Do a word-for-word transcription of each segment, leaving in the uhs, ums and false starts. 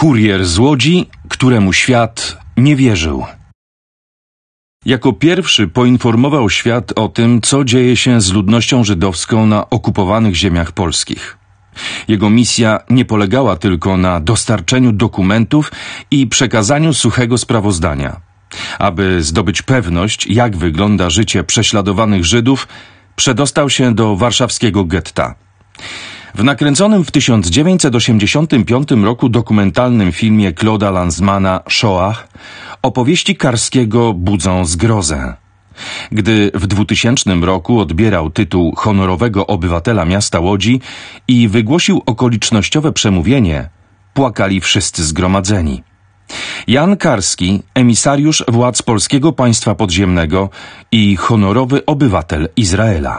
Kurier z Łodzi, któremu świat nie wierzył. Jako pierwszy poinformował świat o tym, co dzieje się z ludnością żydowską na okupowanych ziemiach polskich. Jego misja nie polegała tylko na dostarczeniu dokumentów i przekazaniu suchego sprawozdania. Aby zdobyć pewność, jak wygląda życie prześladowanych Żydów, przedostał się do warszawskiego getta. W nakręconym w tysiąc dziewięćset osiemdziesiątym piątym roku dokumentalnym filmie Claude'a Lanzmana Shoah opowieści Karskiego budzą zgrozę. Gdy w dwutysięcznym roku odbierał tytuł honorowego obywatela miasta Łodzi i wygłosił okolicznościowe przemówienie, płakali wszyscy zgromadzeni. Jan Karski, emisariusz władz Polskiego Państwa Podziemnego i honorowy obywatel Izraela.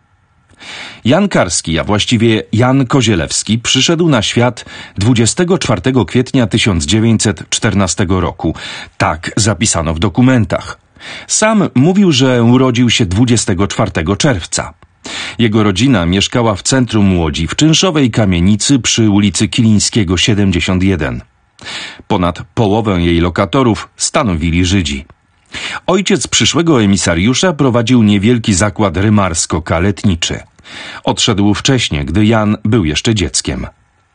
Jan Karski, a właściwie Jan Kozielewski, przyszedł na świat dwudziestego czwartego kwietnia tysiąc dziewięćset czternastego roku. Tak zapisano w dokumentach. Sam mówił, że urodził się dwudziestego czwartego czerwca. Jego rodzina mieszkała w centrum Łodzi, w czynszowej kamienicy przy ulicy Kilińskiego siedemdziesiąt jeden. Ponad połowę jej lokatorów stanowili Żydzi. Ojciec przyszłego emisariusza prowadził niewielki zakład rymarsko-kaletniczy. Odszedł wcześnie, gdy Jan był jeszcze dzieckiem.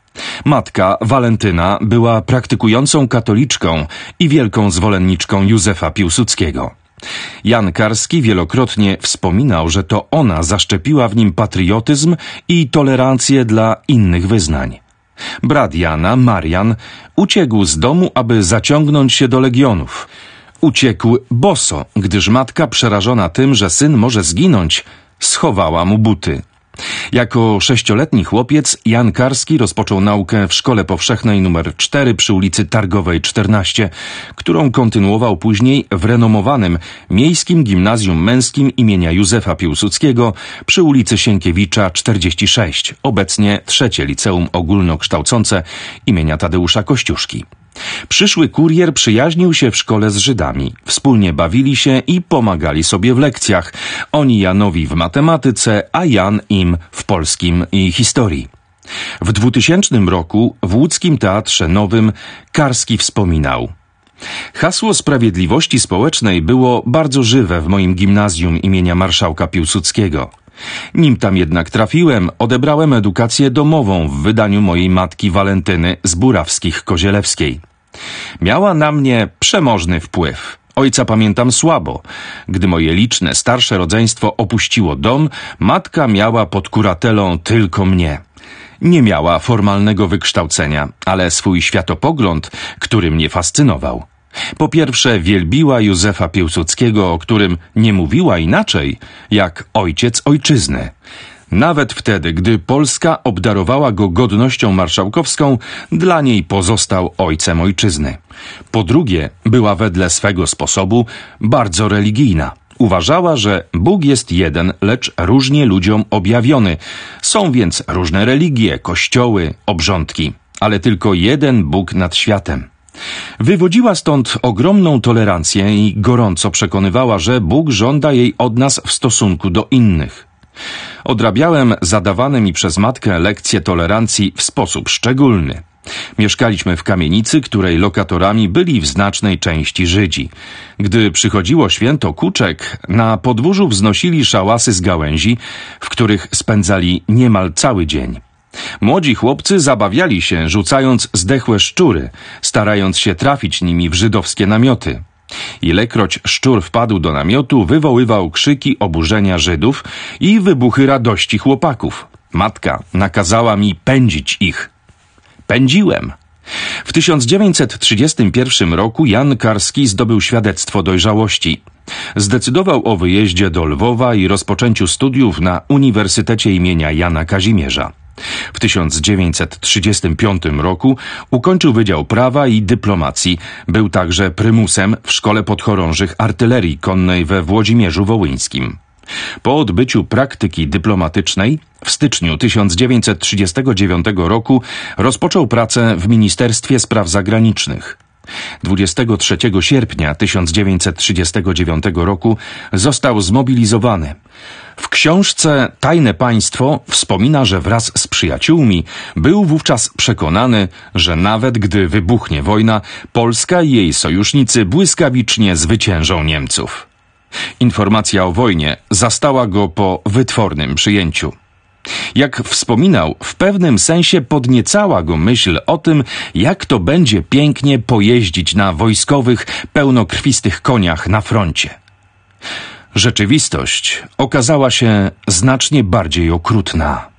Matka, Walentyna, była praktykującą katoliczką i wielką zwolenniczką Józefa Piłsudskiego. Jan Karski wielokrotnie wspominał, że to ona zaszczepiła w nim patriotyzm i tolerancję dla innych wyznań. Brat Jana, Marian, uciekł z domu, aby zaciągnąć się do legionów. Uciekł boso, gdyż matka, przerażona tym, że syn może zginąć, schowała mu buty. Jako sześcioletni chłopiec Jan Karski rozpoczął naukę w Szkole Powszechnej numer cztery przy ulicy Targowej czternaście, którą kontynuował później w renomowanym Miejskim Gimnazjum Męskim imienia Józefa Piłsudskiego przy ulicy Sienkiewicza czterdzieści sześć, obecnie trzecie liceum ogólnokształcące imienia Tadeusza Kościuszki. Przyszły kurier przyjaźnił się w szkole z Żydami. Wspólnie bawili się i pomagali sobie w lekcjach. Oni Janowi w matematyce, a Jan im w polskim i historii. W dwutysięcznym roku w łódzkim Teatrze Nowym Karski wspominał: hasło sprawiedliwości społecznej było bardzo żywe w moim gimnazjum imienia marszałka Piłsudskiego. Nim tam jednak trafiłem, odebrałem edukację domową w wydaniu mojej matki Walentyny z Burawskich-Kozielewskiej. Miała na mnie przemożny wpływ. Ojca pamiętam słabo. Gdy moje liczne, starsze rodzeństwo opuściło dom, matka miała pod kuratelą tylko mnie. Nie miała formalnego wykształcenia, ale swój światopogląd, który mnie fascynował. Po pierwsze wielbiła Józefa Piłsudskiego, o którym nie mówiła inaczej, jak ojciec ojczyzny. Nawet wtedy, gdy Polska obdarowała go godnością marszałkowską, dla niej pozostał ojcem ojczyzny. Po drugie, była wedle swego sposobu bardzo religijna. Uważała, że Bóg jest jeden, lecz różnie ludziom objawiony. Są więc różne religie, kościoły, obrządki, ale tylko jeden Bóg nad światem. Wywodziła stąd ogromną tolerancję i gorąco przekonywała, że Bóg żąda jej od nas w stosunku do innych. Odrabiałem zadawane mi przez matkę lekcje tolerancji w sposób szczególny. Mieszkaliśmy w kamienicy, której lokatorami byli w znacznej części Żydzi. Gdy przychodziło święto Kuczek, na podwórzu wznosili szałasy z gałęzi, w których spędzali niemal cały dzień. Młodzi chłopcy zabawiali się, rzucając zdechłe szczury, starając się trafić nimi w żydowskie namioty. Ilekroć szczur wpadł do namiotu, wywoływał krzyki oburzenia Żydów i wybuchy radości chłopaków. Matka nakazała mi pędzić ich. Pędziłem. W tysiąc dziewięćset trzydziestym pierwszym roku Jan Karski zdobył świadectwo dojrzałości. Zdecydował o wyjeździe do Lwowa i rozpoczęciu studiów na Uniwersytecie imienia Jana Kazimierza. W tysiąc dziewięćset trzydziestym piątym roku ukończył Wydział Prawa i Dyplomacji. Był także prymusem w Szkole Podchorążych Artylerii Konnej we Włodzimierzu Wołyńskim. Po odbyciu praktyki dyplomatycznej w styczniu tysiąc dziewięćset trzydziestego dziewiątego roku rozpoczął pracę w Ministerstwie Spraw Zagranicznych. dwudziestego trzeciego sierpnia tysiąc dziewięćset trzydziestego dziewiątego roku został zmobilizowany. W książce Tajne Państwo wspomina, że wraz z przyjaciółmi był wówczas przekonany, że nawet gdy wybuchnie wojna, Polska i jej sojusznicy błyskawicznie zwyciężą Niemców. Informacja o wojnie zastała go po wytwornym przyjęciu. Jak wspominał, w pewnym sensie podniecała go myśl o tym, jak to będzie pięknie pojeździć na wojskowych, pełnokrwistych koniach na froncie. Rzeczywistość okazała się znacznie bardziej okrutna.